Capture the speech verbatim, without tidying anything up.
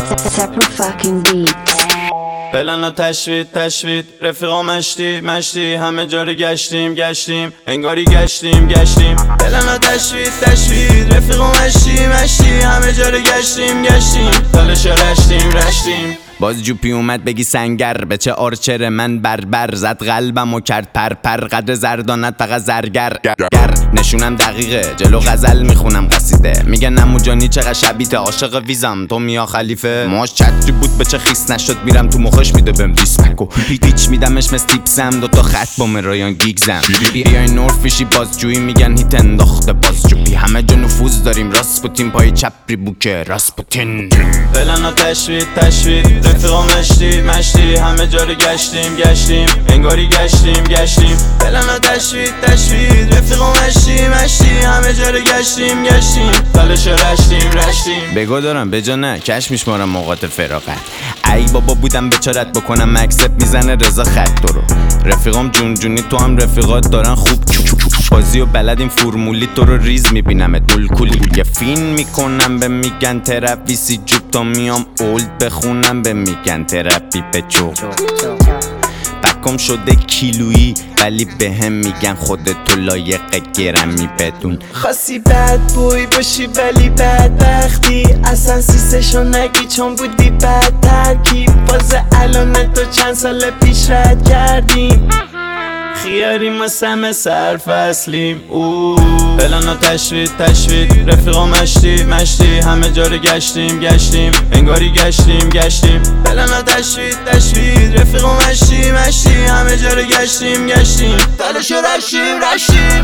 Separate fucking beats. پلنا تشوید تشوید رفیقا مشتی مشتی همه جا رو گشتیم گشتیم انگاری گشتیم گشتیم پلنا تشوید تشوید رفیقا مشتی مشتی همه جا رو گشتیم گشتیم تالش رشتیم رشتیم باز جوپی اومد بگی سنگر به چه آرچر من بربر زد قلبم و کرد پر پر قدر زردانت فقط زرگر گر نشونم دقیقه جلو غزل میخونم قصیده میگن امو جانی چقدر شبیته عاشق ویزم تو میا خلیفه ماش چتری بود به چه خیس نشد میرم تو مخش میده بهم دیسپکو پیچ میدمش مثل تیپسم دوتا خط با مرایان گیگزم بیای نورفیشی بازجویی میگن هیت انداخته بازجوبی همه جا نفوذ داریم راسپوتین پای چپری بوکه راسپوتین پلنا تشوید تشوید رفیقا مشتی مشتی همه جا رو گشتیم گشتیم انگاری گشتیم گشتیم پلنا تشوید تشوید رفیقا مشتی مشتی همه جا رو گشتیم گشتیم تالش رشتیم رشتیم بگو دارم به جا نه کش میشمارم موقات فراغت ای بابا بودم بچارت بکنم مکسب میزنه رضا خط تو رو رفیقام جون جونی تو هم رفیقات دارن خوب بازی و بلد این فرمولی تو رو ریز میبینم دول کلی یه فین میکنم به میگن ترپیسی جوب تا میام اولد بخونم به میگن ترپی پچو بکم شده کیلویی ولی به هم میگن خودتو لایق گرمی بدون خاصی بد بوی باشی ولی بدبختی اصلا سیسشو نگی چون بودی بد ترکیب باز الان تو چند سال پیش رد کردیم خیاریم ما سم سرفصلیم پلنا تشوید تشوید رفیقا مشتی مشتی همه جا رو گشتیم گشتیم انگاری گشتیم گشتیم پلنا تشوید تشوید رفیقا مشتی مشتی همه جا رو گشتیم گشتیم تلاش رشتیم رشتیم